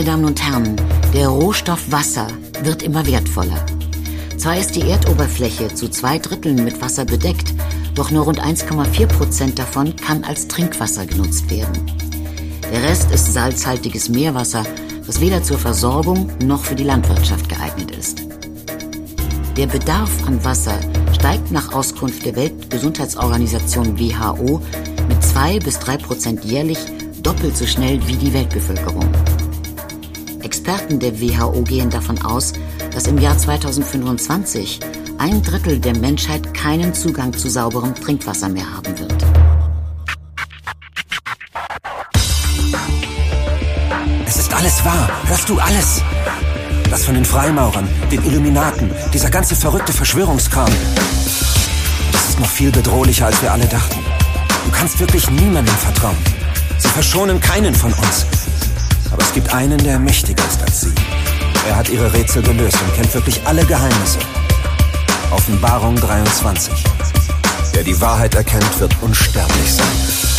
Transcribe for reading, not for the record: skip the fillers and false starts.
Damen und Herren, der Rohstoff Wasser wird immer wertvoller. Zwar ist die Erdoberfläche zu 2/3 mit Wasser bedeckt, doch nur rund 1,4% davon kann als Trinkwasser genutzt werden. Der Rest ist salzhaltiges Meerwasser, das weder zur Versorgung noch für die Landwirtschaft geeignet ist. Der Bedarf an Wasser steigt nach Auskunft der Weltgesundheitsorganisation WHO mit 2 bis 3% jährlich doppelt so schnell wie die Weltbevölkerung. Experten der WHO gehen davon aus, dass im Jahr 2025 1/3 der Menschheit keinen Zugang zu sauberem Trinkwasser mehr haben wird. Es ist alles wahr. Hörst du alles? Das von den Freimaurern, den Illuminaten, dieser ganze verrückte Verschwörungskram. Das ist noch viel bedrohlicher, als wir alle dachten. Du kannst wirklich niemandem vertrauen. Sie verschonen keinen von uns. Aber es gibt einen, der mächtiger ist als sie. Er hat ihre Rätsel gelöst und kennt wirklich alle Geheimnisse. Offenbarung 23. Wer die Wahrheit erkennt, wird unsterblich sein.